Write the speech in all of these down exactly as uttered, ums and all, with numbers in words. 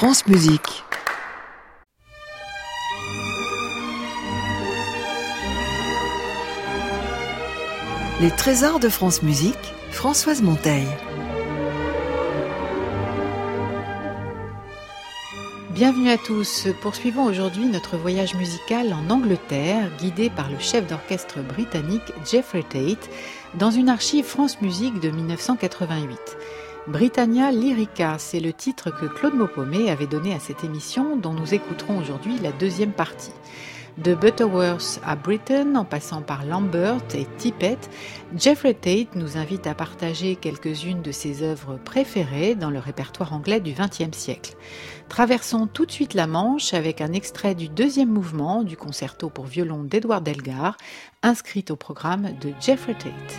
France Musique. Les trésors de France Musique, Françoise Monteil. Bienvenue à tous. Poursuivons aujourd'hui notre voyage musical en Angleterre, guidé par le chef d'orchestre britannique Geoffrey Tate, dans une archive France Musique de dix-neuf cent quatre-vingt-huit. Britannia Lyrica, c'est le titre que Claude Maupamer avait donné à cette émission dont nous écouterons aujourd'hui la deuxième partie. De Butterworth à Britain, en passant par Lambert et Tippett, Geoffrey Tate nous invite à partager quelques-unes de ses œuvres préférées dans le répertoire anglais du vingtième siècle. Traversons tout de suite la Manche avec un extrait du deuxième mouvement du concerto pour violon d'Edward Elgar, inscrit au programme de Geoffrey Tate.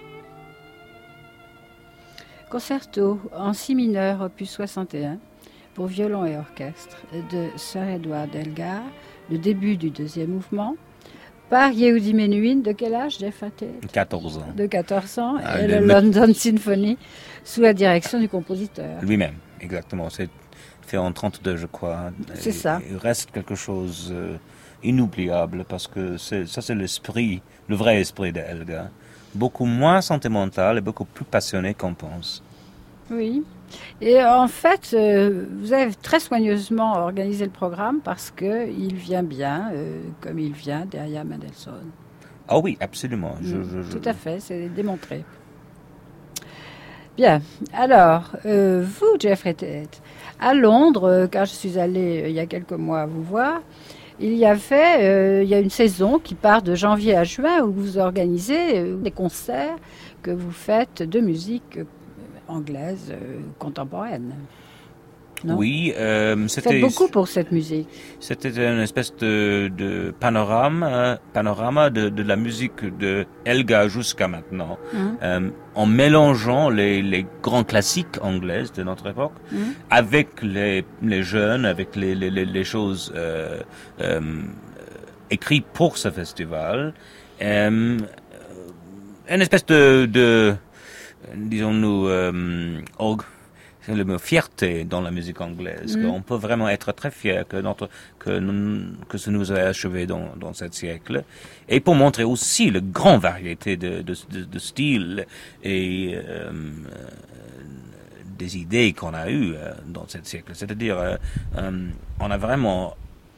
Concerto en si mineur, opus soixante et un, pour violon et orchestre de Sir Edward Elgar, le début du deuxième mouvement, par Yehudi Menuhin, de quel âge, Jeffrey Tate ? quatorze ans. De quatorze ans, Ah, et le le me- London Symphony, sous la direction du compositeur. Lui-même, exactement. C'est fait en trente-deux, je crois. C'est Et- ça. Il reste quelque chose euh, inoubliable parce que c'est, ça, c'est l'esprit, le vrai esprit de Elgar. Beaucoup moins sentimental et beaucoup plus passionné qu'on pense. Oui. Et en fait, euh, vous avez très soigneusement organisé le programme parce qu'il vient bien, euh, comme il vient, derrière Mendelssohn. Ah oui, absolument. Je, Mm, je- je- Tout à fait, c'est démontré. Bien. Alors, euh, vous, Jeffrey Tate, à Londres, euh, quand je suis allée euh, il y a quelques mois vous voir, il y avait, euh, il y a une saison qui part de janvier à juin où vous organisez euh, des concerts que vous faites de musique euh, anglaise euh, contemporaine. Non ? Oui, euh, Vous c'était, faites beaucoup pour cette musique. c'était une espèce de, de panorama, euh, panorama de, de la musique de Elgar jusqu'à maintenant, Hein, euh, en mélangeant les, les grands classiques anglaises de notre époque hein. avec les, les jeunes, avec les, les, les, les choses euh, euh, écrites pour ce festival. Euh, une espèce de, de disons-nous, euh, org- c'est le mot fierté dans la musique anglaise. Mm. On peut vraiment être très fier que notre que nous, que ce nous a achevé dans dans ce siècle, et pour montrer aussi la grande variété de de de, de styles et euh, des idées qu'on a eues euh, dans ce siècle. C'est-à-dire, euh, euh, on a vraiment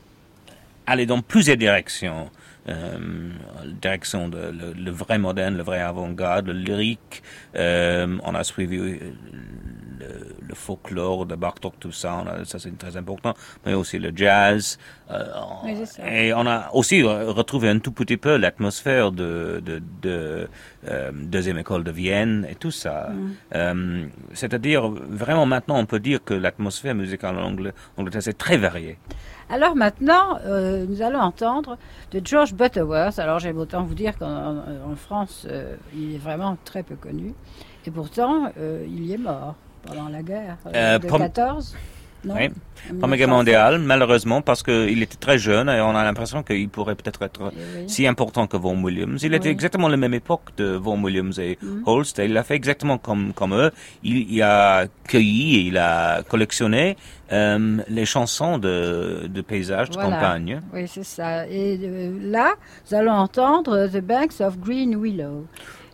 allé dans plusieurs directions. Euh, direction de le, le vrai moderne, le vrai avant-garde, le lyrique. Euh, on a suivi euh, le, le folklore de Bartók, tout ça, on a, ça c'est très important, mais aussi le jazz. Euh, Oui, c'est ça. et on a aussi re- retrouvé un tout petit peu l'atmosphère de, de, de euh, deuxième école de Vienne et tout ça. Mm. Euh, c'est-à-dire, vraiment maintenant, on peut dire que l'atmosphère musicale en Angl- Angleterre, c'est très variée. Alors maintenant, euh, nous allons entendre de George Butterworth. Alors j'aime autant vous dire qu'en en France, euh, il est vraiment très peu connu. Et pourtant, euh, il y est mort pendant la guerre euh, Euh, de prom- quatorze. Non, Oui. en Première guerre mille neuf cent mondiale, malheureusement, parce qu'il était très jeune et on a l'impression qu'il pourrait peut-être être sept. Eh oui. si important que Vaughan Williams. Il était Oui. exactement la même époque de Vaughan Williams et Mhm. Holst, et il a fait exactement comme, comme eux. Il, il a cueilli et il a collectionné euh, les chansons de, de paysages, de Voilà. campagne. Oui, c'est ça. Et euh, là, nous allons entendre The Banks of Green Willow.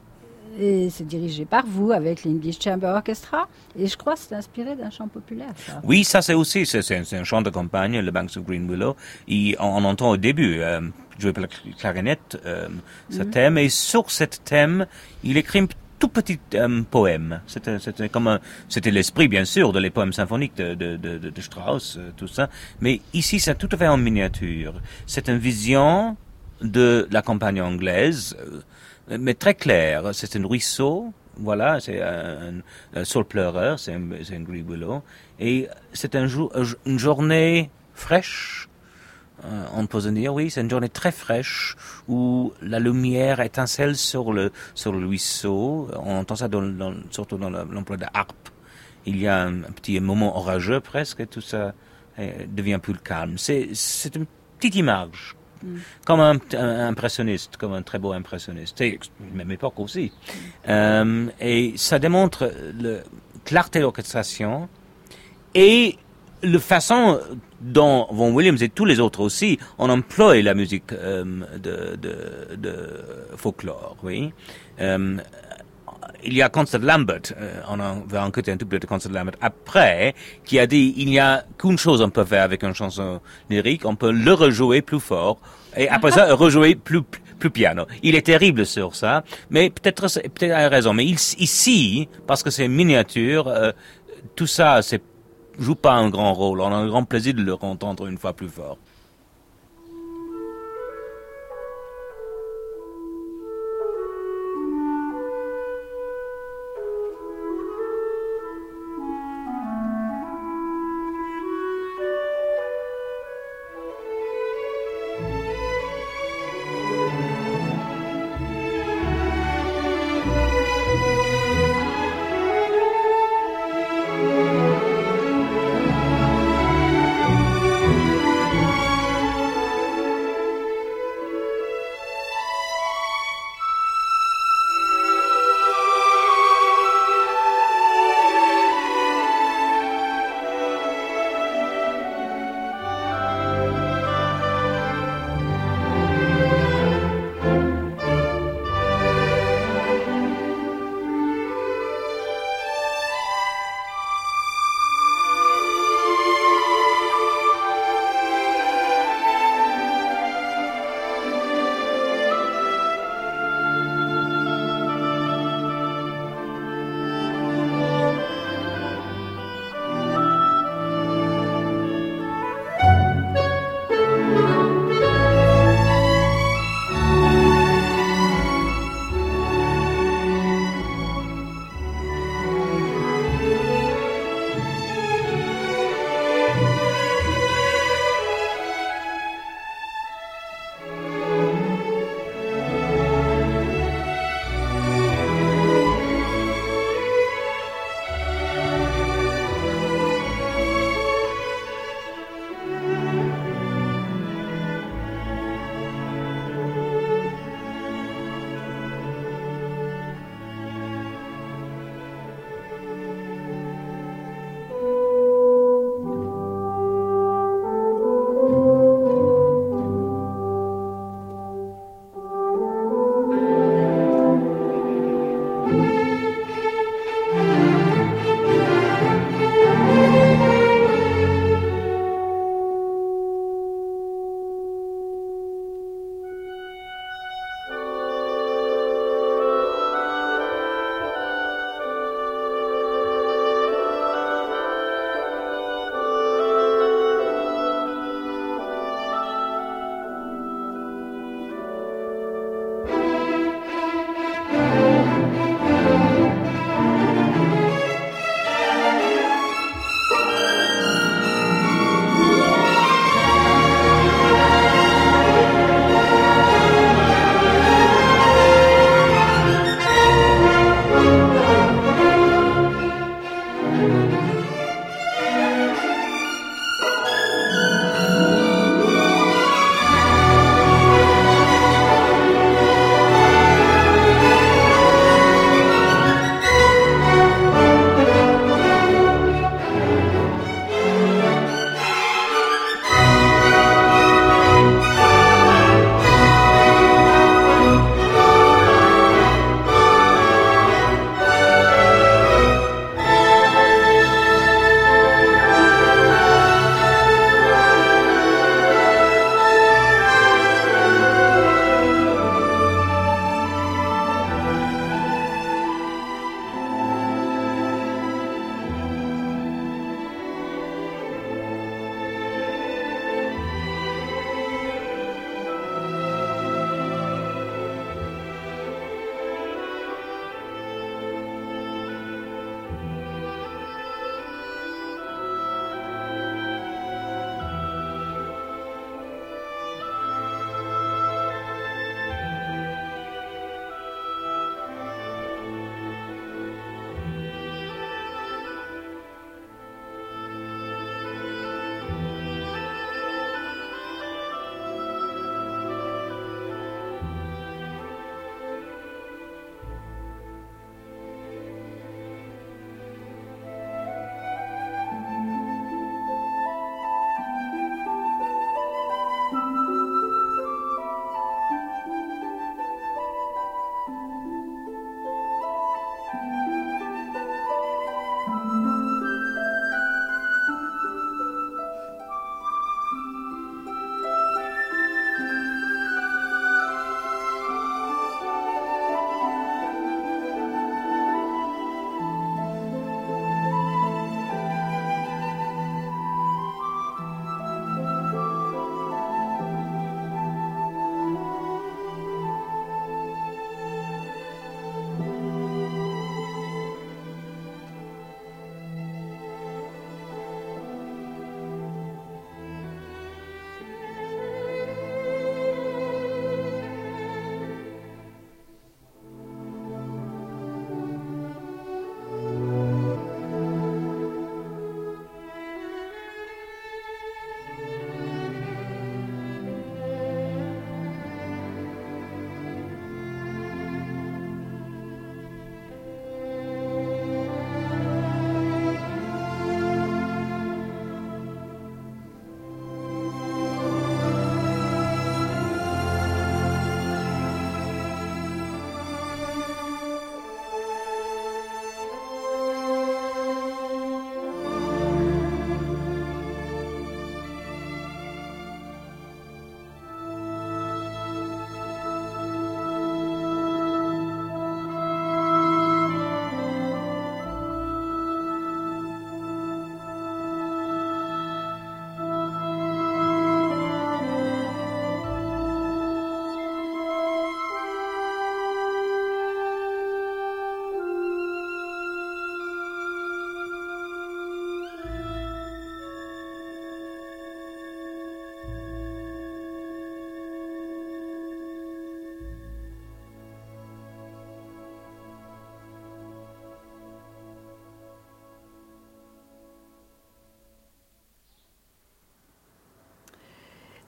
Et c'est dirigé par vous avec l'English Chamber Orchestra. Et je crois que c'est inspiré d'un chant populaire, ça. Oui, ça c'est aussi, c'est, c'est, un, c'est un chant de campagne, le Banks of Green Willow. Et on, on entend au début, euh, joué par la cl- clarinette, euh, ce Mhm. thème. Et sur ce thème, il écrit un tout petit euh, poème. C'était, c'était comme un, c'était l'esprit, bien sûr, de les poèmes symphoniques de, de, de, de, de Strauss, euh, tout ça. Mais ici, c'est tout à fait en miniature. C'est une vision de la campagne anglaise, euh, mais très claire. C'est un ruisseau. Voilà, c'est un, un saule pleureur, c'est un, c'est un green willow. Et c'est un jour, une journée fraîche, euh, on peut se dire, oui, c'est une journée très fraîche, où la lumière étincelle sur le, sur le ruisseau. On entend ça dans, dans, surtout dans l'emploi de harpe. Il y a un, un petit moment orageux presque, et tout ça euh, devient plus calme. C'est, c'est une petite image. Mm. Comme un, un impressionniste, comme un très beau impressionniste. C'est même époque aussi. Euh, et ça démontre la clarté de l'orchestration et la façon dont Vaughan Williams et tous les autres aussi on emploie la musique euh, de, de, de folklore. Oui. Euh, il y a Constance Lambert, euh, on en va écouter un tout peu de Constance Lambert après, qui a dit il n'y a qu'une chose on peut faire avec une chanson lyrique, on peut le rejouer plus fort et après ça rejouer plus plus piano. Il est terrible sur ça, mais peut-être peut-être il a raison. Mais il, ici, parce que c'est une miniature, euh, tout ça c'est joue pas un grand rôle. On a un grand plaisir de le entendre une fois plus fort.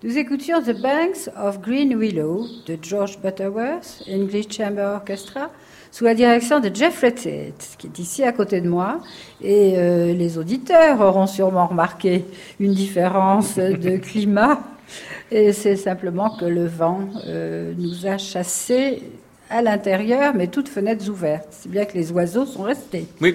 Nous écoutions The Banks of Green Willow de George Butterworth, English Chamber Orchestra, sous la direction de Jeffrey Tate, qui est ici à côté de moi. Et euh, les auditeurs auront sûrement remarqué une différence de climat. Et c'est simplement que le vent euh, nous a chassés à l'intérieur, mais toutes fenêtres ouvertes. C'est bien que les oiseaux sont restés. Oui.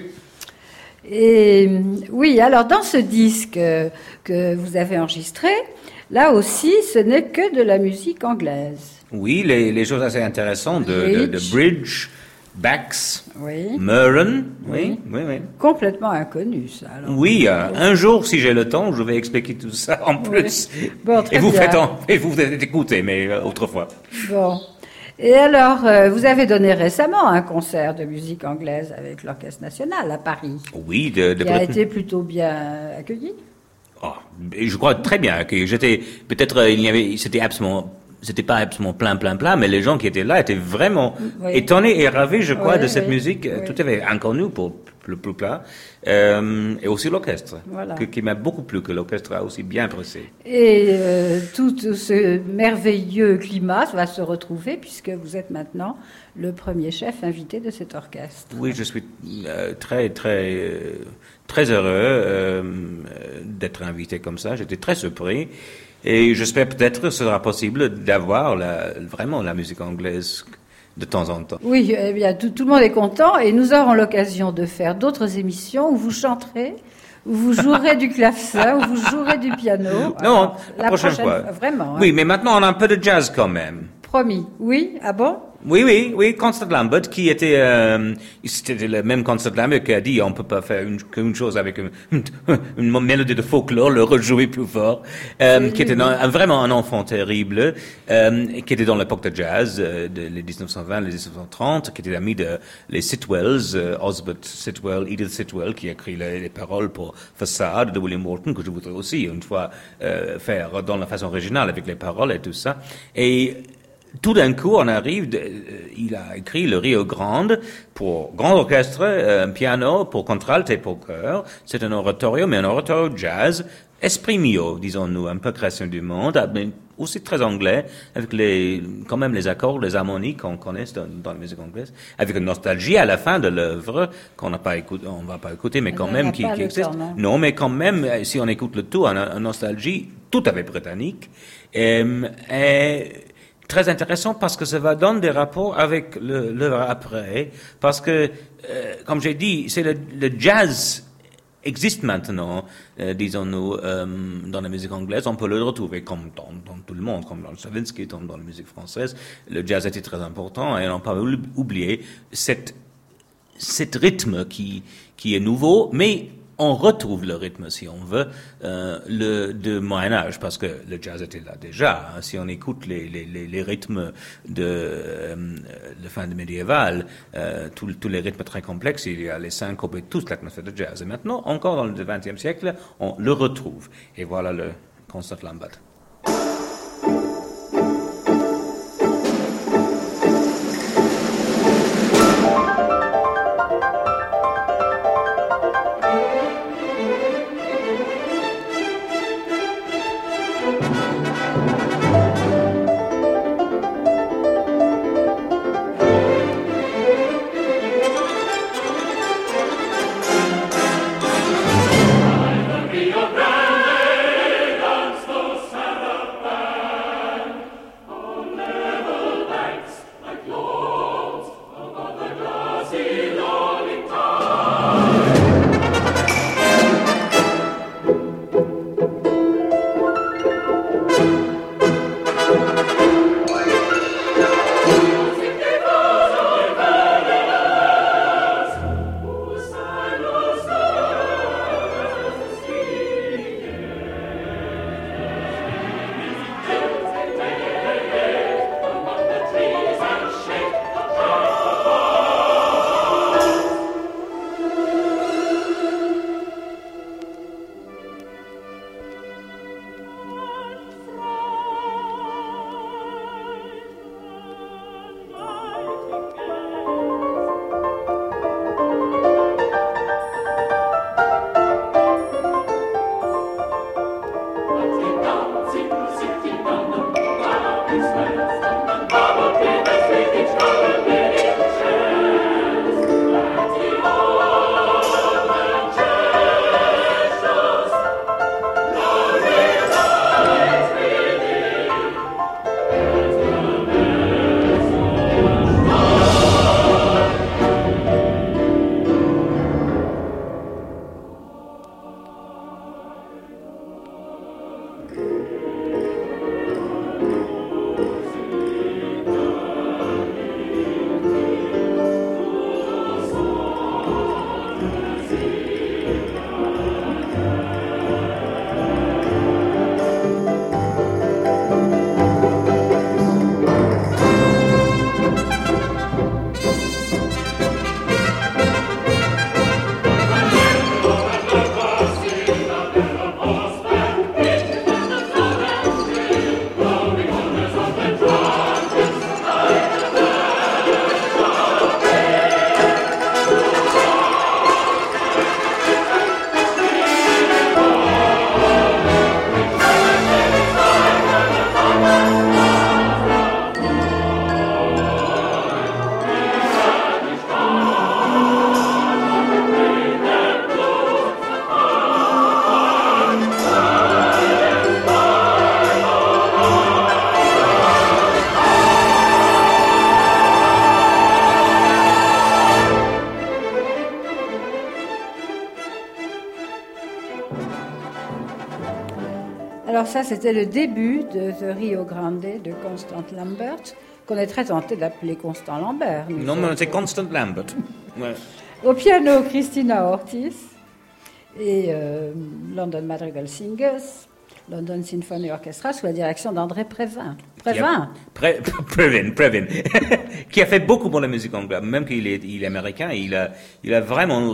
Et oui, alors dans ce disque que vous avez enregistré, là aussi, ce n'est que de la musique anglaise. Oui, les, les choses assez intéressantes de Bridge, de, de Bridge Bax, oui. Murren, oui, oui, oui. Complètement inconnu, ça. Alors. Oui, euh, un jour, si j'ai le temps, je vais expliquer tout ça en plus. Oui. Bon, très et vous bien. faites en, et vous faites écouter, mais euh, autrefois. Bon. Et alors, euh, vous avez donné récemment un concert de musique anglaise avec l'Orchestre National à Paris. Oui, de, de qui a été plutôt bien accueilli. Oh, je crois très bien que j'étais peut-être euh, il y avait c'était absolument c'était pas absolument plein plein plein, mais les gens qui étaient là étaient vraiment oui. étonnés et ravis, je crois, oui, de cette oui, musique oui. tout à fait inconnue pour le plus plat, euh, et aussi l'orchestre, voilà. que, qui m'a beaucoup plu, que l'orchestre a aussi bien pressé. Et euh, tout ce merveilleux climat va se retrouver puisque vous êtes maintenant le premier chef invité de cet orchestre. Oui, je suis euh, très très euh, très heureux euh, d'être invité comme ça. J'étais très surpris. Et j'espère peut-être que ce sera possible d'avoir la, vraiment la musique anglaise de temps en temps. Oui, eh bien, tout, tout le monde est content et nous aurons l'occasion de faire d'autres émissions où vous chanterez, où vous jouerez du clavecin, où vous jouerez du piano. Non, Alors, la, la prochaine, prochaine fois. fois. Vraiment. Oui, hein. mais maintenant on a un peu de jazz quand même. Promis. Oui, ah bon? Oui, oui, oui, Constance Lambert, qui était, euh, c'était le même Constance Lambert qui a dit, on peut pas faire une, qu'une chose avec une, une mélodie de folklore, le rejouer plus fort, euh, oui, qui était oui. un, vraiment un enfant terrible, euh, qui était dans l'époque de jazz, euh, de les dix-neuf cent vingt, les dix-neuf cent trente, qui était l'ami de les Sitwells, euh, Osbert Sitwell, Edith Sitwell, qui a écrit les, les paroles pour Facade de William Morton, que je voudrais aussi une fois euh, faire dans la façon originale avec les paroles et tout ça. Et tout d'un coup, on arrive, de, euh, il a écrit le Rio Grande pour grand orchestre, euh, un piano pour contralte et pour chœur. C'est un oratorio, mais un oratorio jazz, esprit mio, disons-nous, un peu création du monde, mais aussi très anglais, avec les, quand même les accords, les harmonies qu'on connaît dans, dans la musique anglaise, avec une nostalgie à la fin de l'œuvre qu'on n'a pas écouté, on va pas écouter, mais quand même qui, qui existe. Temps, non, non, mais quand même, si on écoute le tout, on a une nostalgie tout à fait britannique. Et, et très intéressant parce que ça va donner des rapports avec le, l'œuvre après, parce que, euh, comme j'ai dit, c'est le, le jazz existe maintenant, euh, disons-nous, euh, dans la musique anglaise. On peut le retrouver comme dans, dans tout le monde, comme dans le Stravinsky, comme dans la musique française. Le jazz était très important et on n'a pas oublié cette, cet rythme qui, qui est nouveau, mais on retrouve le rythme, si on veut, euh, le de Moyen-Âge, parce que le jazz était là déjà. Hein. Si on écoute les, les, les, les rythmes de euh, la fin de médiéval, euh, tous les rythmes très complexes, il y a les syncopes et toute l'atmosphère de jazz. Et maintenant, encore dans le vingtième siècle, on le retrouve. Et voilà le Constance Lambert. alors ça, c'était le début de The Rio Grande de Constant Lambert, qu'on est très tenté d'appeler Constant Lambert. Non, mais c'est Constant Lambert. Ouais. Au piano, Christina Ortiz et euh, London Madrigal Singers, London Symphony Orchestra, sous la direction d'André Prévin. Prévin. Pré, Prévin, Prévin. Qui a fait beaucoup pour la musique anglaise, même qu'il est, il est américain, il a, il a vraiment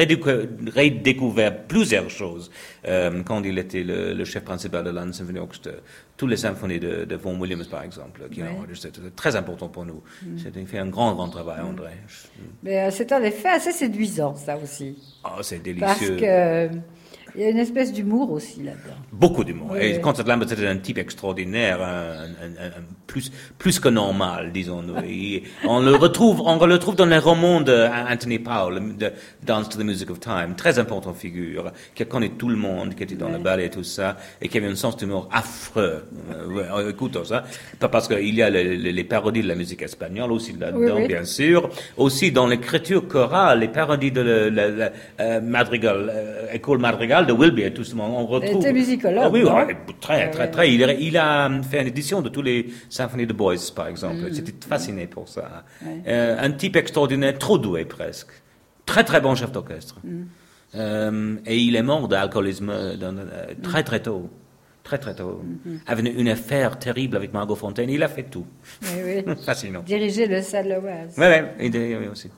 redécouvert plusieurs choses euh, quand il était le, le chef principal de London Symphony Orchestra. Toutes les symphonies de, de Vaughan Williams, par exemple, qui oui. C'était très important pour nous. Mm. C'était fait un grand, grand travail, André. Mm. Mais euh, c'est en effet assez séduisant, ça aussi. Oh, c'est délicieux. Parce que euh, il y a une espèce d'humour aussi là-dedans. Beaucoup d'humour. Oui, et oui. Constant Lambert, c'était un type extraordinaire, un, un, un, plus, plus que normal, disons-nous. on le retrouve, on le retrouve dans les romans d'Anthony Powell, de Dance to the Music of Time, très importante figure, qui a connu tout le monde, qui était dans oui. le ballet et tout ça, et qui avait un sens d'humour affreux. Euh, écoutons ça. Pas parce qu'il y a les, les, les parodies de la musique espagnole aussi là-dedans, oui, oui. bien sûr. Aussi dans l'écriture chorale, les parodies de la, la, la euh, Madrigal, euh, école Madrigal de Wilby et tout ça, on retrouve. C'était musicologue. Ah oui, ouais, très, très, très. Il, il a fait une édition de tous les symphonies de Boyce, par exemple. Mm-hmm. J'étais fasciné pour ça. Ouais. Euh, un type extraordinaire, trop doué presque. Très, très bon chef d'orchestre. Mm. Euh, et il est mort d'alcoolisme dans, euh, très, très tôt. Très, très tôt. Mm-hmm. Avait une, une affaire terrible avec Margot Fontaine. Il a fait tout. Oui, oui. Fascinant. Diriger le Saint-Loise. Oui, oui, oui, aussi.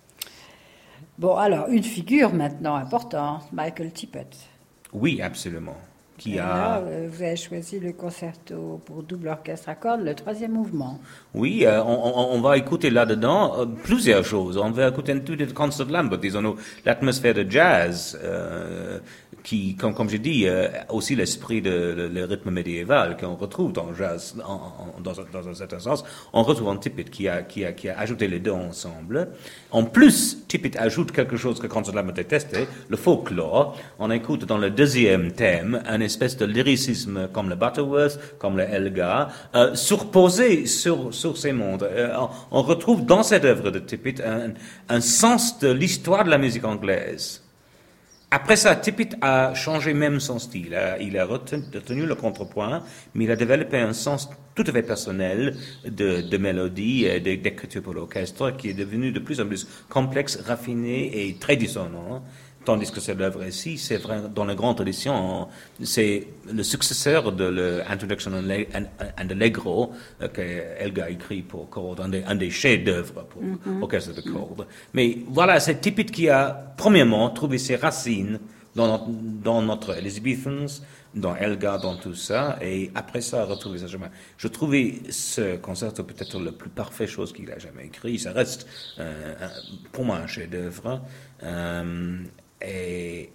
Bon, alors, une figure maintenant importante, Michael Tippett. Oui, absolument. Qui Et a... là, vous avez choisi le concerto pour double orchestre à cordes, le troisième mouvement. Oui, euh, on, on, on va écouter là-dedans euh, plusieurs choses. On va écouter un tout de Constant Lambert, disons-nous, l'atmosphère de jazz, euh, qui, comme, comme j'ai dit, euh, aussi l'esprit de le, le rythme médiéval qu'on retrouve dans le jazz, en, en, dans, dans un certain sens. On retrouve en Tippett qui a, qui, a, qui a ajouté les deux ensemble. En plus, Tippett ajoute quelque chose que Constant Lambert détestait, le folklore. On écoute dans le deuxième thème un espèce de lyricisme comme le Butterworth, comme le Elgar, euh, surposé sur, sur ces mondes. Euh, on, on retrouve dans cette œuvre de Tippett un, un sens de l'histoire de la musique anglaise. Après ça, Tippett a changé même son style. Il a retenu, retenu le contrepoint, mais il a développé un sens tout à fait personnel de, de mélodie et d'écriture pour l'orchestre qui est devenu de plus en plus complexe, raffiné et très dissonant. Tandis que cette œuvre ici, c'est vrai, dans la grande tradition, c'est le successeur de l'Introduction and Allegro euh, qu'Elgar a écrit pour cordes, un des, un des chefs-d'œuvre pour mm-hmm. orchestre de cordes. Mais voilà, c'est Tippett qui a, premièrement, trouvé ses racines dans notre, dans notre Elizabethans, dans Elgar, dans tout ça, et après ça, a retrouvé sa chemin. Je trouvais ce concerto peut-être la plus parfaite chose qu'il a jamais écrit. Ça reste, euh, un, pour moi, un chef-d'œuvre. Euh, Et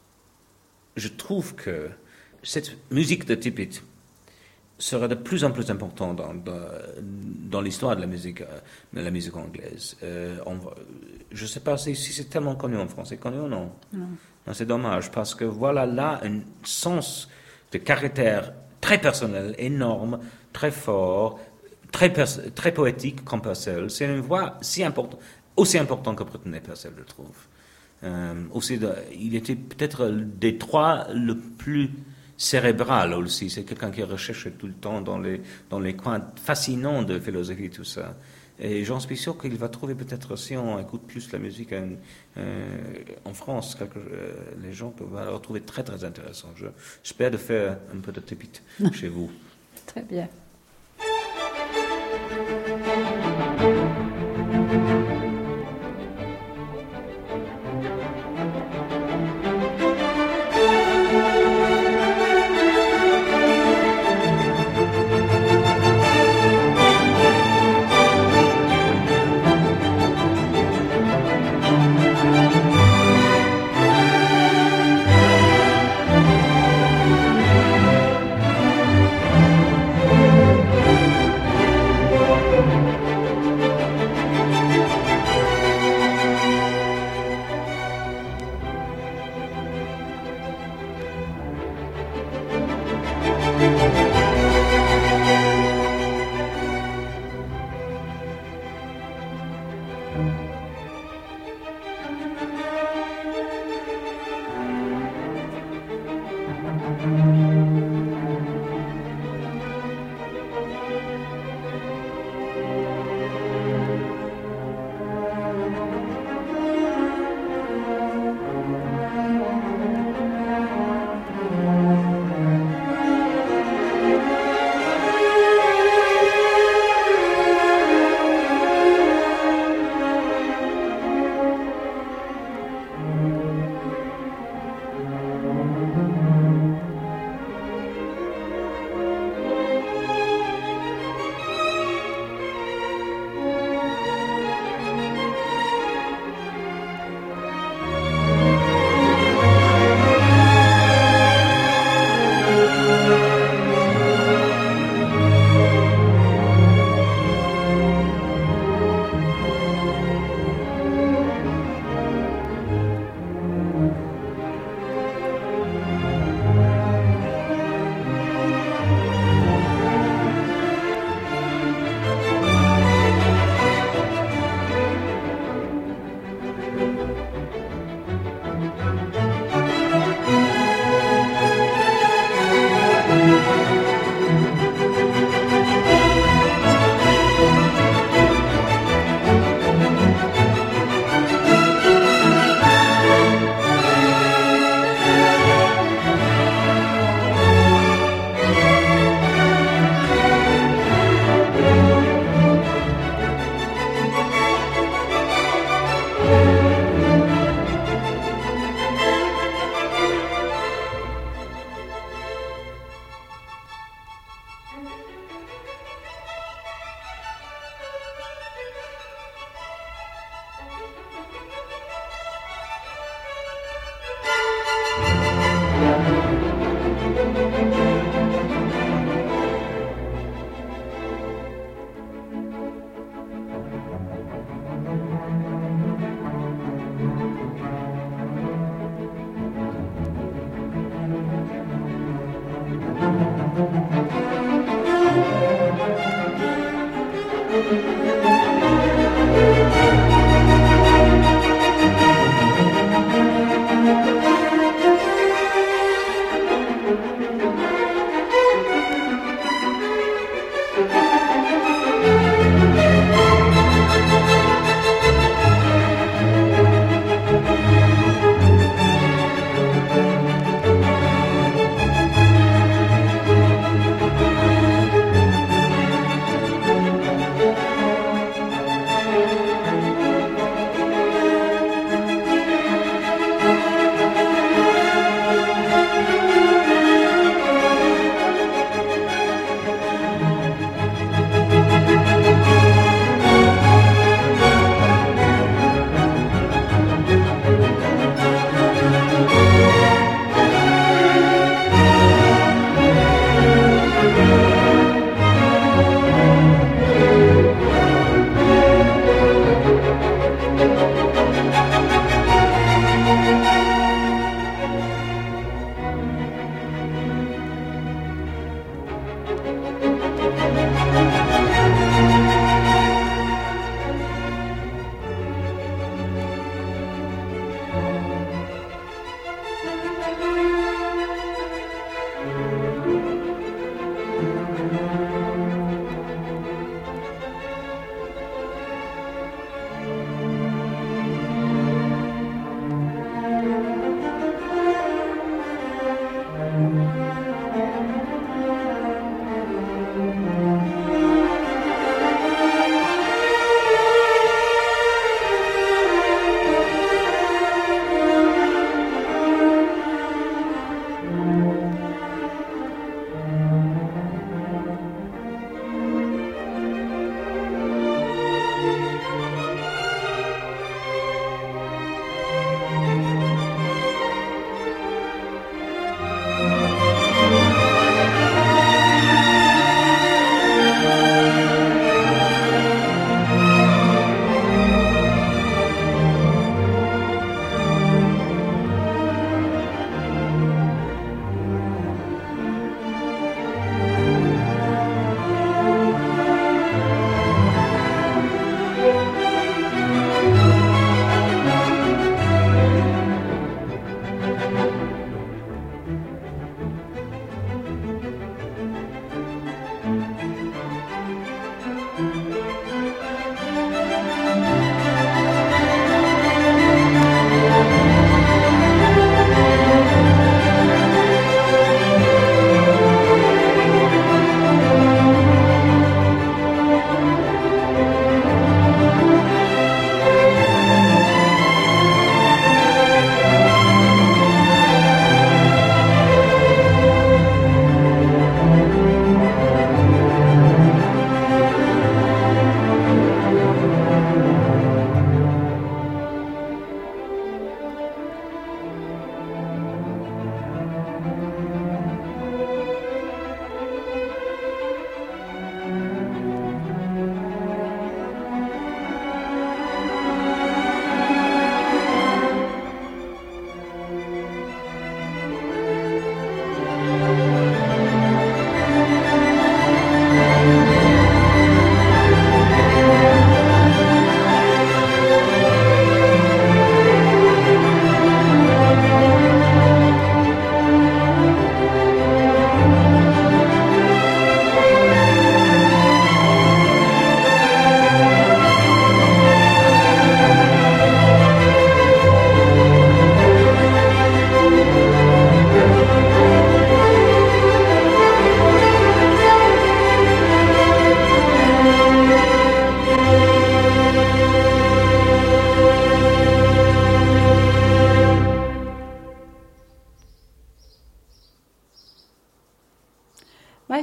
je trouve que cette musique de Tippett sera de plus en plus importante dans, dans, dans l'histoire de la musique, de la musique anglaise. Euh, on, je ne sais pas si, si c'est tellement connu en France. C'est connu ou non? Non. Non, c'est dommage, parce que voilà là un sens de caractère très personnel, énorme, très fort, très, pers- très poétique comme Purcell. C'est une voix si importante, aussi importante que Brittany Purcell, je trouve. Euh, aussi, de, il était peut-être des trois le plus cérébral aussi. C'est quelqu'un qui recherche tout le temps dans les, dans les coins fascinants de philosophie et tout ça. Et j'en suis sûr qu'il va trouver peut-être, si on écoute plus la musique euh, en France, quelque, euh, les gens peuvent la retrouver très très intéressant. Je, j'espère de faire un peu de Tippett chez vous. Très bien.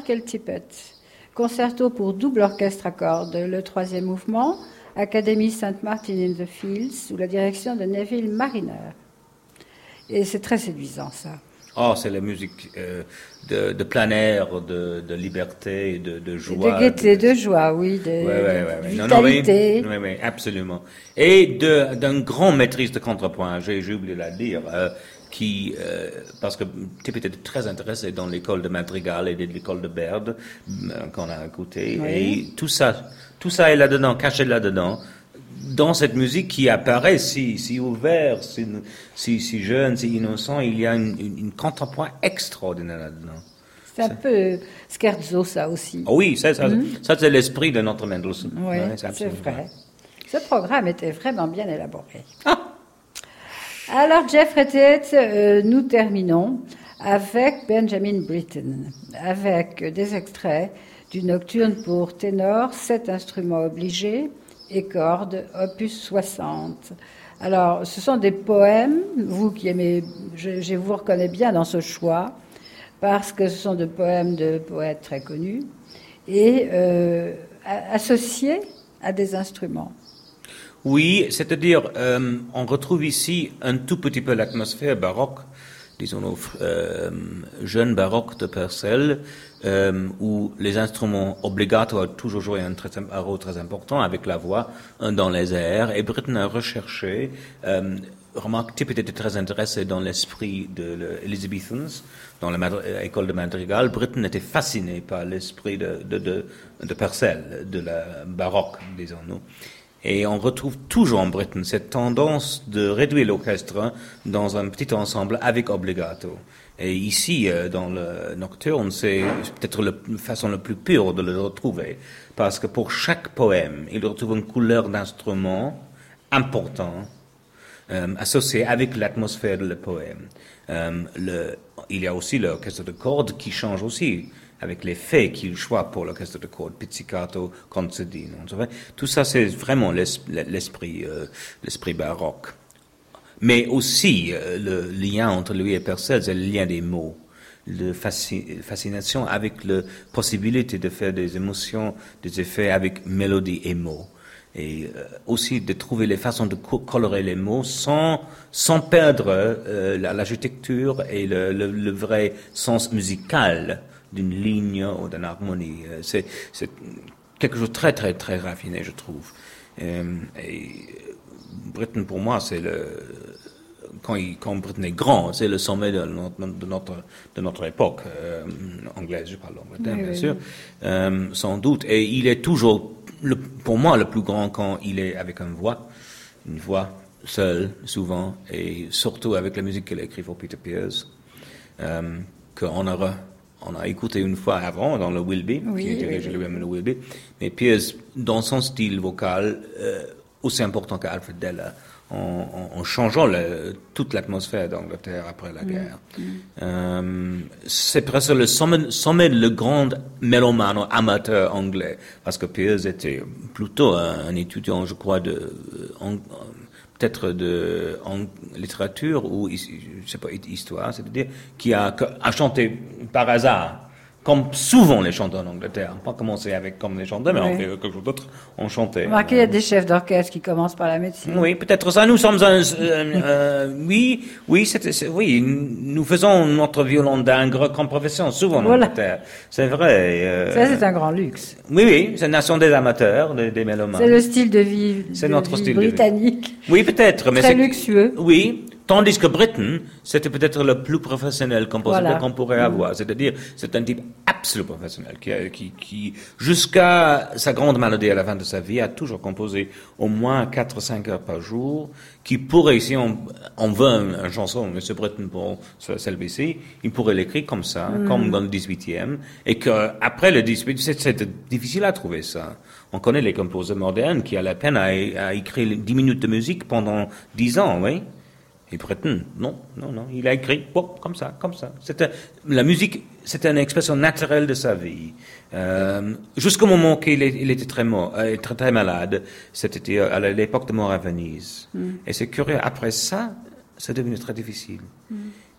Michael Tippett. Concerto pour double orchestre à cordes, le troisième mouvement, Académie Saint Martin in the Fields, sous la direction de Neville Mariner. Et c'est très séduisant, ça. Oh, c'est la musique euh, de, de plein air, de, de liberté, de, de joie. De gaieté, de, de joie, oui, de, ouais, ouais, ouais, ouais. vitalité. Non, non, oui, oui, absolument. Et de, d'un grand maîtrise de contrepoint, j'ai, j'ai oublié de la dire, euh, qui, euh, parce que Tippett était très intéressé dans l'école de Madrigal et de l'école de Baird, euh, qu'on a écouté, oui. Et tout ça, tout ça est là-dedans, caché là-dedans, dans cette musique qui apparaît si, si ouverte, si, si, si jeune, si innocent, il y a une, une, une contrepoint extraordinaire là-dedans. C'est un peu scherzo, ça aussi. Oh oui, ça, ça, mm-hmm. ça c'est l'esprit de notre Mendelssohn. Oui, ouais, c'est, c'est vrai. vrai. Ce programme était vraiment bien élaboré. Ah. Alors, Jeffrey Tate, euh, nous terminons avec Benjamin Britten, avec des extraits du Nocturne pour ténor, sept instruments obligés, et cordes, opus soixante. Alors, ce sont des poèmes, vous qui aimez, je, je vous reconnais bien dans ce choix, parce que ce sont des poèmes de poètes très connus, et euh, associés à des instruments. Oui, c'est-à-dire, euh, on retrouve ici un tout petit peu l'atmosphère baroque, disons, nos euh, jeunes baroques de Purcell, euh, où les instruments obligatoires ont toujours joué un, très, un rôle très important avec la voix dans les airs. Et Britten a recherché, euh, remarque, Tippett était très intéressé dans l'esprit de l'Elizabethans, dans l'école de Madrigal. Britten était fasciné par l'esprit de, de, de, de Purcell, de la baroque, disons-nous. Et on retrouve toujours en Britten cette tendance de réduire l'orchestre dans un petit ensemble avec obligato. Et ici, dans le Nocturne, c'est peut-être la façon la plus pure de le retrouver. Parce que pour chaque poème, il retrouve une couleur d'instrument important, euh, associée avec l'atmosphère du poème. Euh, le, il y a aussi l'orchestre de cordes qui change aussi, avec les faits qu'il choisit pour l'orchestre de cordes, pizzicato, concertino. Tout ça, c'est vraiment l'esprit, euh, l'esprit baroque. Mais aussi, euh, le lien entre lui et Purcell, c'est le lien des mots. La fasci- fascination avec la possibilité de faire des émotions, des effets avec mélodie et mots. Et euh, aussi de trouver les façons de co- colorer les mots sans, sans perdre euh, l'architecture et le, le, le vrai sens musical d'une ligne ou d'une harmonie. C'est, c'est quelque chose de très, très, très raffiné, je trouve. Et, et Britten, pour moi, c'est le... Quand, il, quand Britten est grand, c'est le sommet de notre, de notre, de notre époque, euh, anglaise, je parle d'Angleterre, oui, bien oui, sûr, oui. Euh, sans doute. Et il est toujours, le, pour moi, le plus grand quand il est avec une voix, une voix seule, souvent, et surtout avec la musique qu'il a écrite pour Peter Pears, euh, qu'on aura... On a écouté une fois avant dans le Wilby, oui, qui dirige oui, oui. lui-même le Wilby, mais Pears, dans son style vocal, euh, aussi important qu'Alfred Deller, en, en, en changeant le, toute l'atmosphère d'Angleterre après la guerre. Mm. Euh, c'est presque le sommet, sommet de le grand mélomane amateur anglais, parce que Pears était plutôt un, un étudiant, je crois, de... En, peut-être de en littérature ou je sais pas histoire, c'est-à-dire qui a, a chanté par hasard, comme souvent les chanteurs en Angleterre. On n'a pas commencé avec comme les chanteurs, mais oui. On fait quelque chose d'autre, on chantait. Remarquez, il y a des chefs d'orchestre qui commencent par la médecine. Oui, peut-être ça. Nous sommes un, euh, euh, oui, oui, c'est, c'est, oui, nous faisons notre violon d'ingres comme profession, souvent en voilà. Angleterre. C'est vrai. Euh, ça, c'est un grand luxe. Oui, oui, c'est une nation des amateurs, des, des mélomanes. C'est le style de vie, c'est de notre vie style britannique. De vie. Oui, peut-être, mais très c'est luxueux. Oui. Tandis que Britten, c'était peut-être le plus professionnel compositeur voilà. qu'on pourrait avoir. C'est-à-dire, c'est un type absolument professionnel qui, qui, qui, jusqu'à sa grande maladie à la fin de sa vie, a toujours composé au moins quatre ou cinq heures par jour, qui pourrait, si on, on veut une un chanson, M. Britten pour celle-ci, il pourrait l'écrire comme ça, mm. comme dans le dix-huitième, et qu'après le dix-huit, c'est, c'est difficile à trouver ça. On connaît les compositeurs modernes qui, à la peine, a, a écrit dix minutes de musique pendant dix ans, oui. Et Britten, non, non, non, il a écrit, bon, comme ça, comme ça. C'était, la musique, c'était une expression naturelle de sa vie. Euh, jusqu'au moment qu'il est, il était très, mort, euh, très, très malade, c'était à l'époque de mort à Venise. Mm. Et c'est curieux, après ça, c'est devenu très difficile. Mm.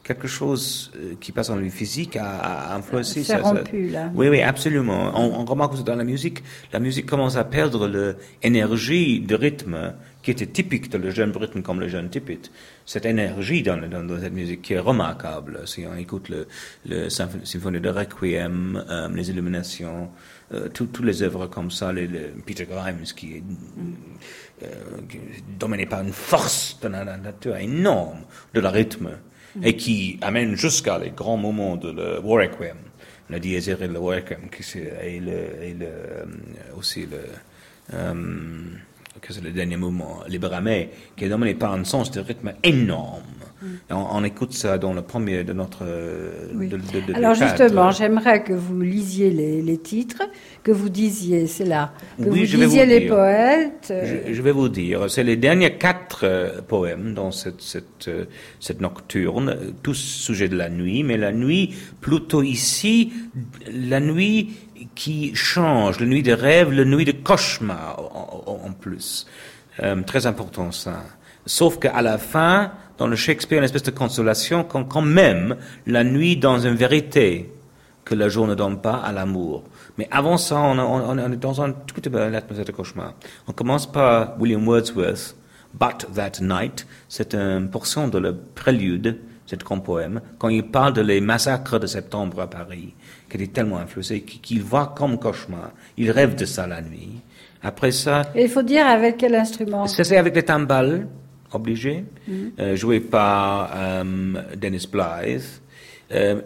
quelque chose euh, qui passe dans la vie physique a, a influencé C'est ça. rompu, ça. là. Oui, oui, absolument. On, on remarque que dans la musique, la musique commence à perdre l'énergie de rythme qui était typique de le jeune Britten comme le jeune Tippett. Cette énergie dans, dans, dans cette musique qui est remarquable. Si on écoute le, le symphonie de Requiem, euh, les Illuminations, euh, toutes les œuvres comme ça, les, les Peter Grimes qui est euh, qui est dominé par une force de la nature énorme de la rythme et qui amène jusqu'à les grands moments de le War Requiem, le Dies Irae, le War Requiem, qui c'est, et, le, et le, aussi le, euh, que c'est le dernier mouvement, Libera-me, qui est dominé par un sens de rythme énorme. On, on écoute ça dans le premier de notre... Oui. De, de, de, Alors de justement, j'aimerais que vous lisiez les, les titres, que vous disiez, c'est là, que Oui, vous je vais disiez vous les dire. poètes. Je, je vais vous dire, c'est les derniers quatre euh, poèmes dans cette, cette, euh, cette nocturne, tous sujets de la nuit, mais la nuit, plutôt ici, la nuit qui change, la nuit de rêve, la nuit de cauchemar en, en, en plus. Euh, très important ça. Sauf qu'à la fin, dans le Shakespeare, une espèce de consolation, quand, quand même, la nuit dans une vérité que le jour ne donne pas à l'amour. Mais avant ça, on, on, on est dans un tout petit peu l'atmosphère de cauchemar. On commence par William Wordsworth, But That Night. C'est une portion de le prélude, cet grand poème, quand il parle de les massacres de septembre à Paris, qui était tellement influencé, qu'il voit comme cauchemar. Il rêve de ça la nuit. Après ça... Et il faut dire avec quel instrument? C'est avec les timbales, obligé, Mm. euh, joué par euh, Dennis Blythe. Euh,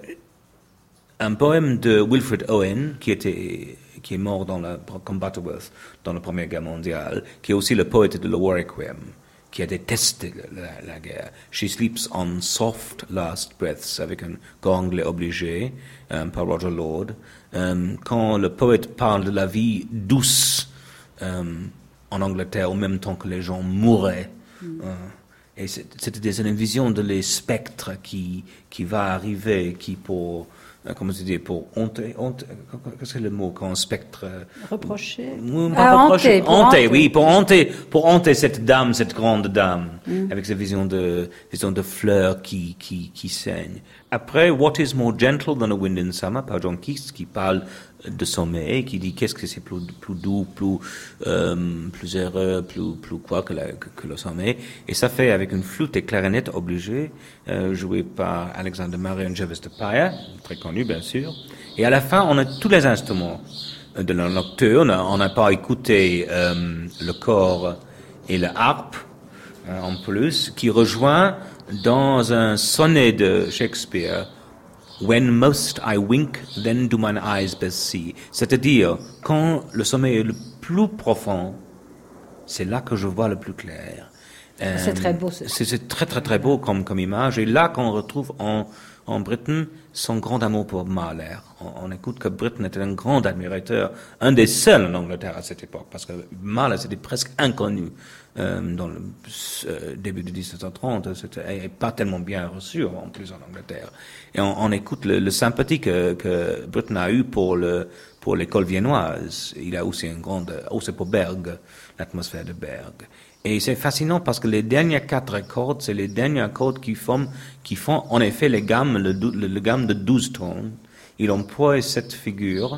un poème de Wilfred Owen, qui était, qui est mort dans la, comme Butterworth dans la Première Guerre mondiale, qui est aussi le poète de le War Requiem, qui a détesté la, la guerre. She sleeps on soft last breaths, avec un anglais obligé, euh, par Roger Lord. Euh, quand le poète parle de la vie douce euh, en Angleterre, au même temps que les gens mouraient, mm. euh, et c'était une vision de les spectres qui, qui va arriver, qui pour, comment se dit, pour honter, honter, qu'est-ce que c'est le mot quand un spectre... Reprocher. Oui, Ah, reprocher, hanter, pour hanter, hanter. oui, pour hanter, pour hanter cette dame, cette grande dame, Mm. avec cette vision de, vision de fleurs qui, qui, qui saignent. Après, What is more gentle than a wind in summer, par John Keats, qui parle de sommeil, qui dit qu'est-ce que c'est plus, plus doux, plus, euh, plus heureux, plus, plus quoi que, la, que, que le sommeil. Et ça fait avec une flûte et clarinette obligée, euh, jouée par Alexander Murray et Jervis de Paya, très connu bien sûr. Et à la fin, on a tous les instruments de la nocturne. On n'a pas écouté euh, le cor et le harpe euh, en plus, qui rejoint dans un sonnet de Shakespeare. When most I wink, then do mine eyes best see. C'est-à-dire, quand le sommeil est le plus profond, c'est là que je vois le plus clair. Euh, C'est très beau, c'est- C'est c'est très très très beau comme, comme image. Et là qu'on retrouve en, en Britten son grand amour pour Mahler. On, on écoute que Britten était un grand admirateur, un des seuls en Angleterre à cette époque, parce que Mahler c'était presque inconnu euh, dans le euh, début de dix-sept cent trente, c'était et pas tellement bien reçu en plus en Angleterre. Et on, on écoute le, le sympathie que, que Britten a eu pour le pour l'école viennoise. Il a aussi une grande, aussi pour Berg, l'atmosphère de Berg. Et c'est fascinant parce que les dernières quatre accords, c'est les derniers accords qui font, qui font en effet les gammes, le, dou- le, le gamme de douze tons. Il emploie cette figure.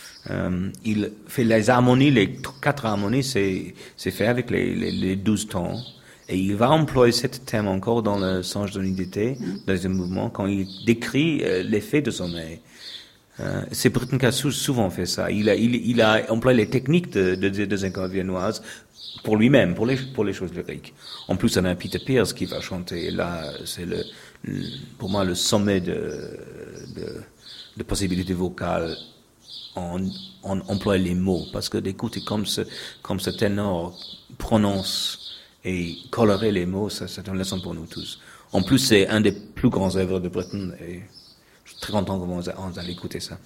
Euh, il fait les harmonies, les t- quatre harmonies, c'est, c'est fait avec les, les, les douze tons. Et il va employer ce thème encore dans le Songe de l'unité, dans un mouvement, quand il décrit euh, l'effet de sommeil. Euh, c'est Britten qui a sou- souvent fait ça. Il a, il, il a employé les techniques de, de, de, des écoles viennoises pour lui-même, pour les, pour les choses lyriques. En plus, on a Peter Pierce qui va chanter. Et là, c'est le, le, pour moi le sommet de, de, de possibilités vocales. On, on emploie les mots, parce que d'écouter comme ce, comme ce ténor prononce et colorer les mots, ça, c'est une leçon pour nous tous. En plus, c'est un des plus grands œuvres de Britten et je suis très content que vous vous allez écouter ça.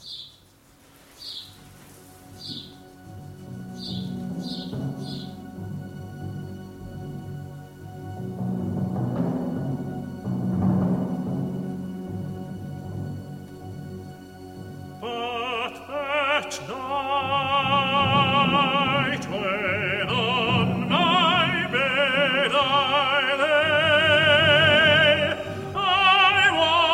But that night when on my bed I lay, I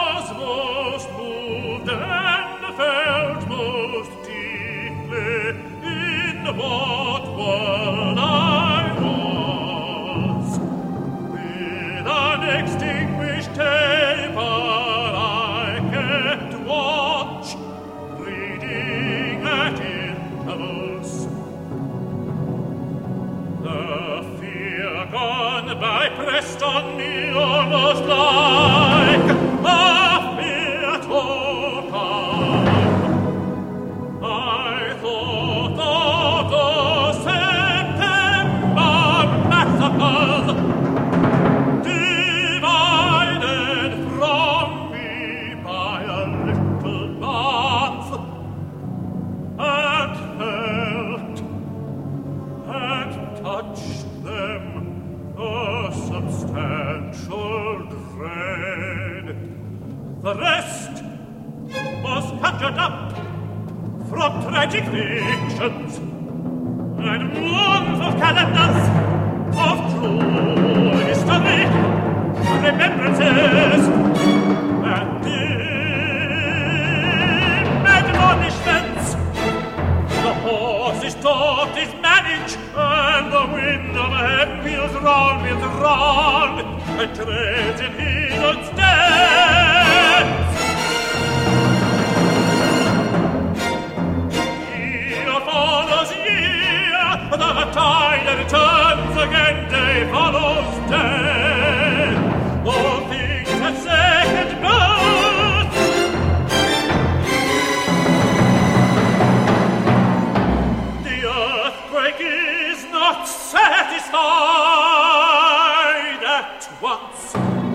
rest on me almost like a fear to come. I thought of the September massacres, divided from me by a little month, and felt and touched them a substantial dread. The rest was conjured up from tragic fictions and mournful calendars of true history, remembrances and dim admonishments. The horse is taught his manage, and the wind of heaven wheels round, wheels round, and treads in his own steps. Year follows year, the tide returns again, day follows day. All things have second birth. The earthquake is not satisfied at once,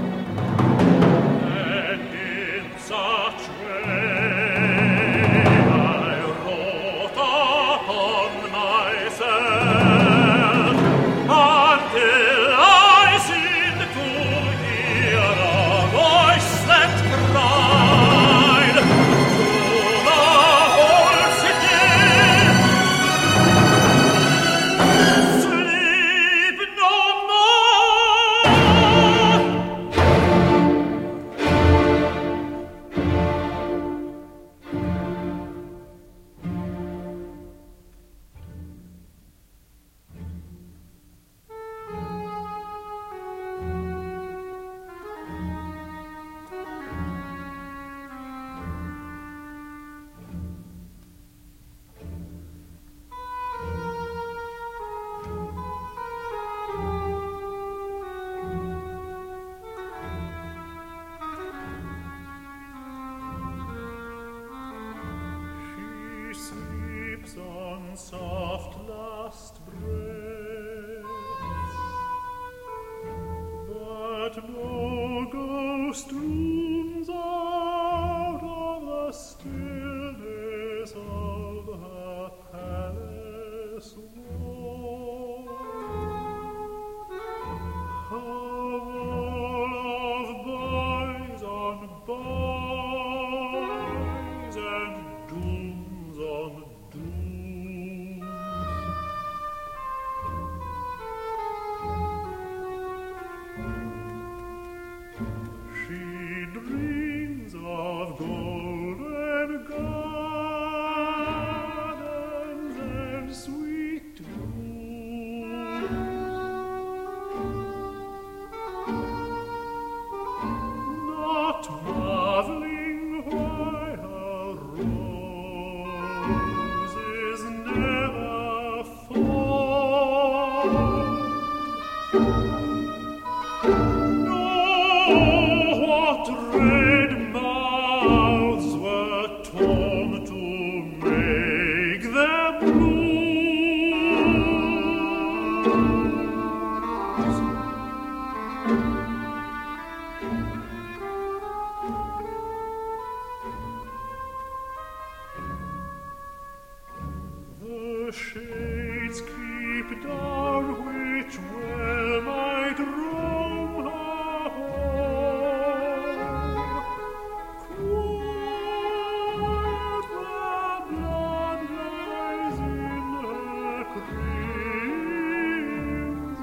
and in such way I wrote upon myself until I seemed to hear a voice that cried to the whole city, sleep no She sleeps on soft last breaths, but no ghost looms out of the stillness of her palace wall. Her wall of boys on boys and dooms on dooms. She dreams of golden gardens and sweet blooms, not marveling why her roses never fall. No, what red mouths were torn to make them blooms. The shades keep down which well might roam her home. Quiet the blood lies in her crimson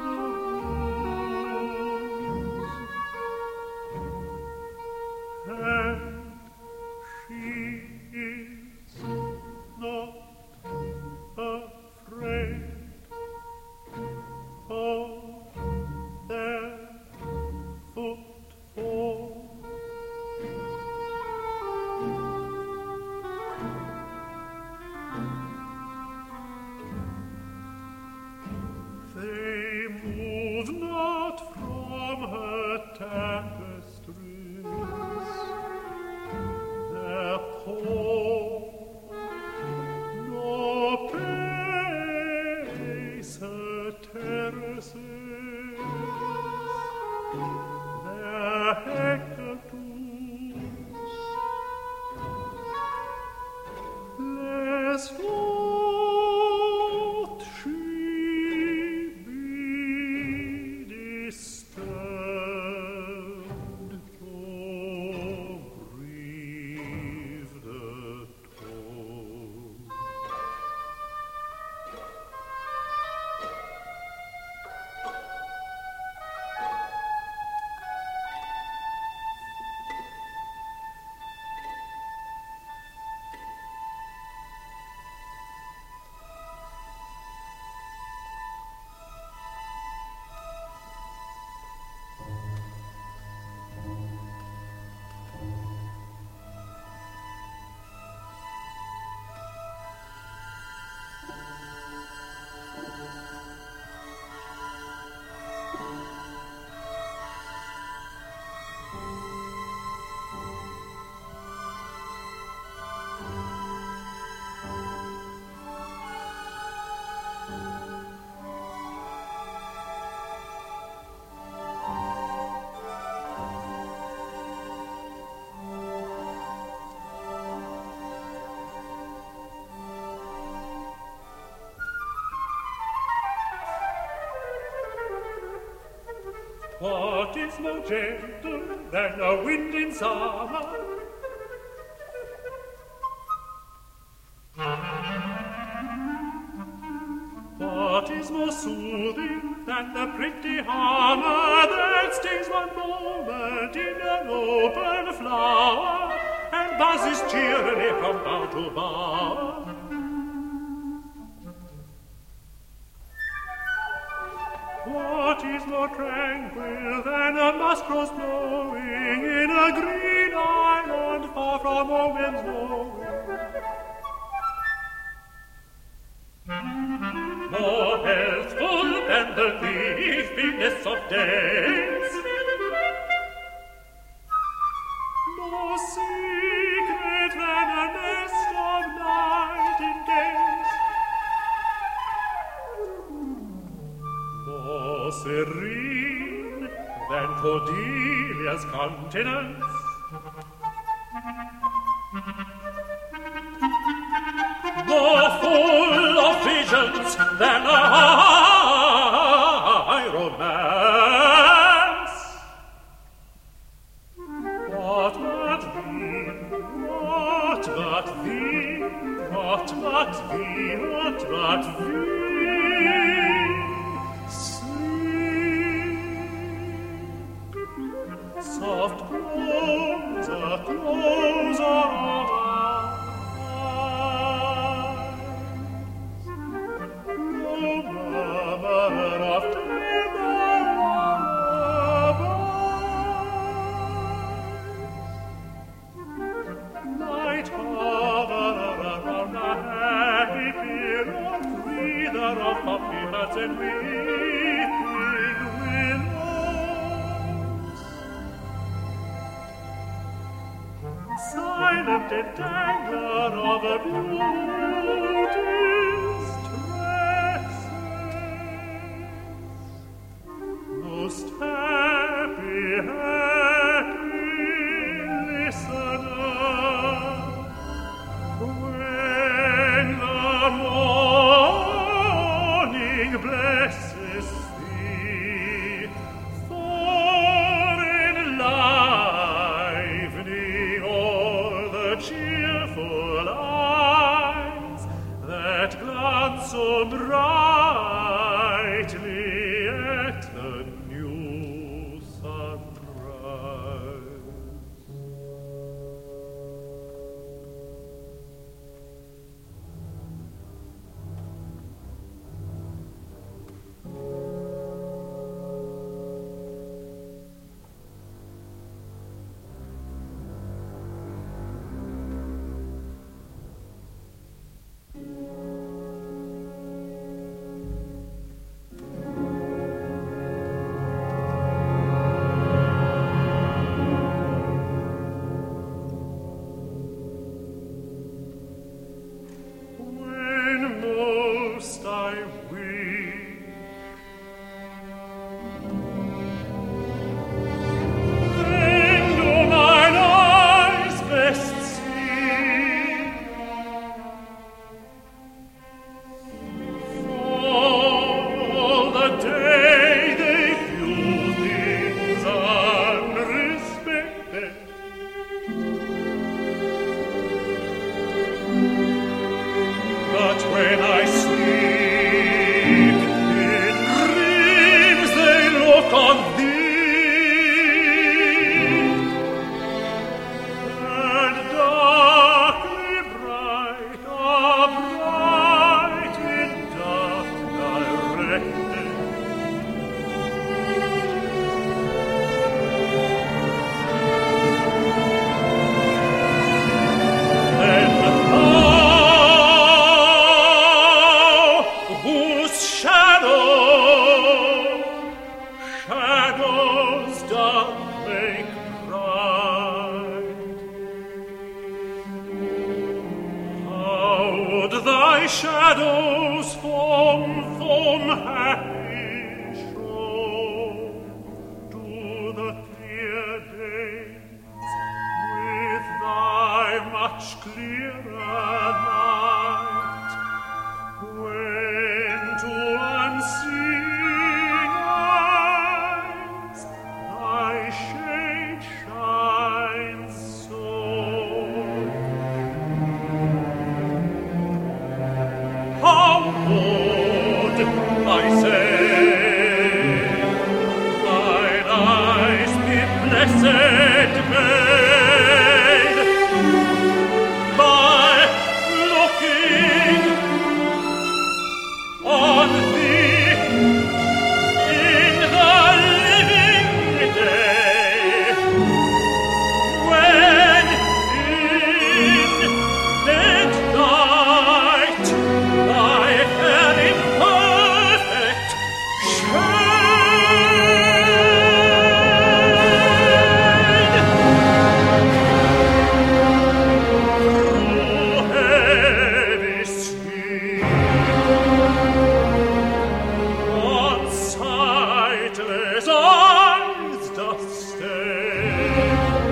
wounds, and she is not afraid of their footfall. They move not from What is more gentle than a wind in summer? What is more soothing than the pretty hammer that stays one moment in an open flower and buzzes cheerily from bough to bough? What is more tranquil than a muskrose blowing in a green island far from all men's knowing? More healthful than the leafiness of days, more secret than a nest of nightingales, more serene than Cordelia's countenance, more full of visions than a high romance. What but thee, what but thee, what but thee, what but thee, sleep, soft close, a close of and weeping willows, silent entangler of a beauty's tresses, most happy, happy listener, when the blesses thee, for enlivening all the cheerful eyes that glance so brightly at the new sunrise. Shadows form, form happy show to the clear days with thy much clearer night, when to unseen eyes good, I say. Thine eyes be blessed made by looking on thee in the living day, when in dead night thy hair in perfect shade. Through heavy sea, on sightless eyes doth stay.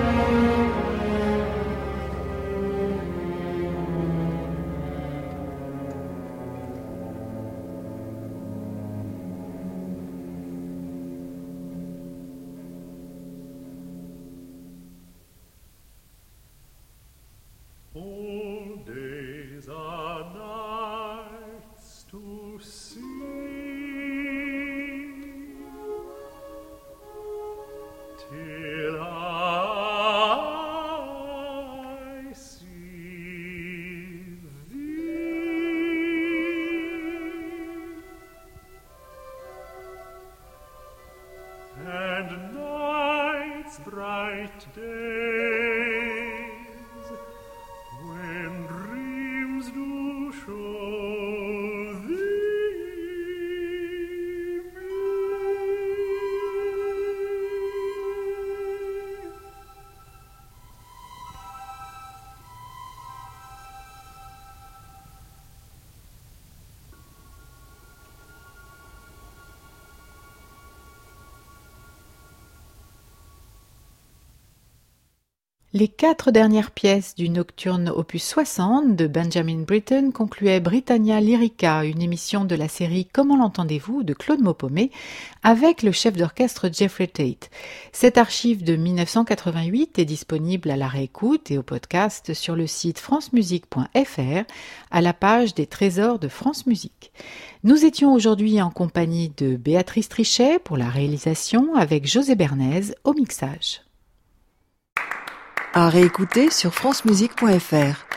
All days are nights to see, till I see thee, and night's bright days, when dreams do show thee me. Les quatre dernières pièces du Nocturne opus soixante de Benjamin Britten concluaient Britannia Lyrica, une émission de la série Comment l'entendez-vous de Claude Maupomet, avec le chef d'orchestre Jeffrey Tate. Cette archive de mille neuf cent quatre-vingt-huit est disponible à la réécoute et au podcast sur le site francemusique point f r à la page des trésors de France Musique. Nous étions aujourd'hui en compagnie de Béatrice Trichet pour la réalisation, avec José Bernays au mixage. À réécouter sur francemusique point f r.